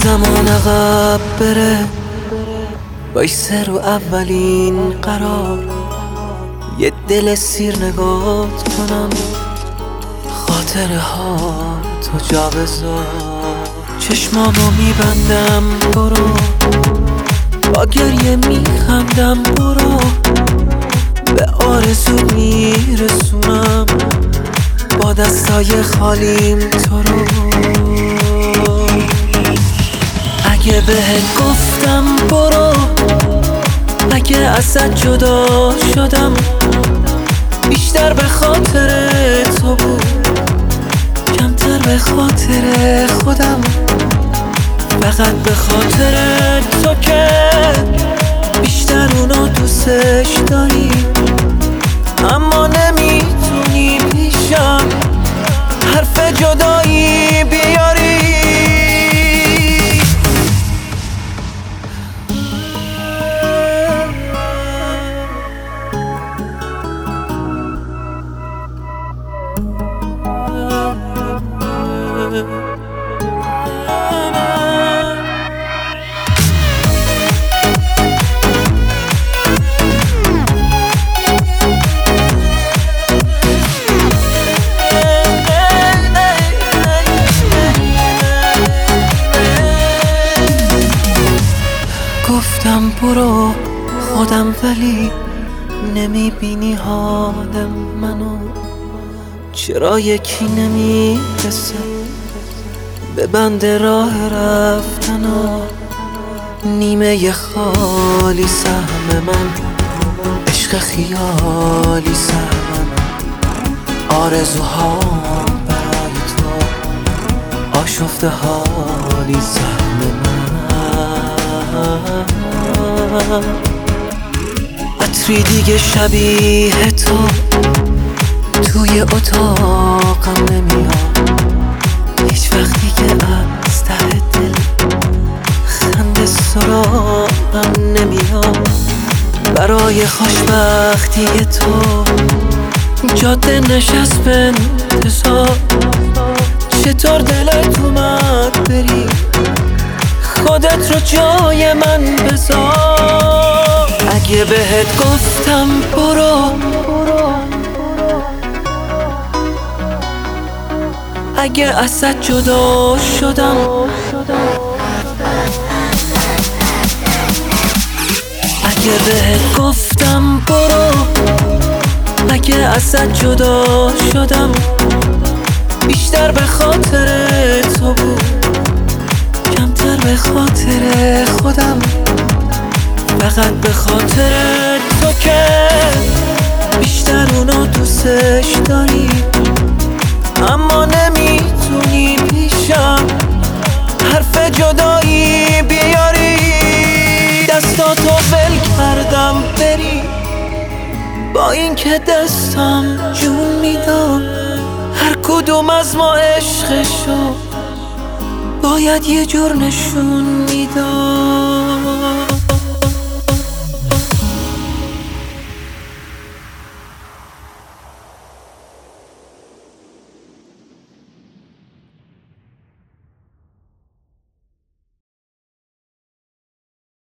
زمان عقب بره، وایسه رو اولین قرار، یه دل سیر نگات کنم، خاطره ها تو جا بذار. چشمامو میبندم برو، با گریه میخندم برو، به آرزو میرسونم با دستای خالیم تو رو. اگه بهت گفتم برو، اگه ازت جدا شدم، بیشتر به خاطر تو بود، کمتر به خاطر خودم، فقط به خاطر تو که بیشتر اونو دوستش داری، اما نمیتونی پیشم حرف جدایی بیاری. گفتم برو خودم، ولی نمیبینی حالم منو. چرا یکی نمیرسه به بند راه رفتنو؟ نیمه خالی سهم من، عشق خیالی سهم، آرزوها برای تو، آشفته حالی سهم من. عطری دیگه شبیه تو توی اتاقم نمیاد، هیچ وقتی که از ته دل خنده سراغم نمیاد. برای خوشبختی تو جاده نشست به انتظار، چطور دلت اومد بری، خودت رو جای من بذار. اگه بهت گفتم برو، اگه ازت جدا شدم، اگه بهت گفتم برو، اگه ازت جدا شدم، بیشتر به خاطر تو بود، کمتر به خاطر خودم، فقط به خاطر تو که بیشتر اونو دوستش داری، اما نمیتونی پیشم حرف جدایی بیاری. دستاتو ول کردم بری، با اینکه دستم جون میدم، هر کدوم از ما عشقشو باید یه جور نشون میدم.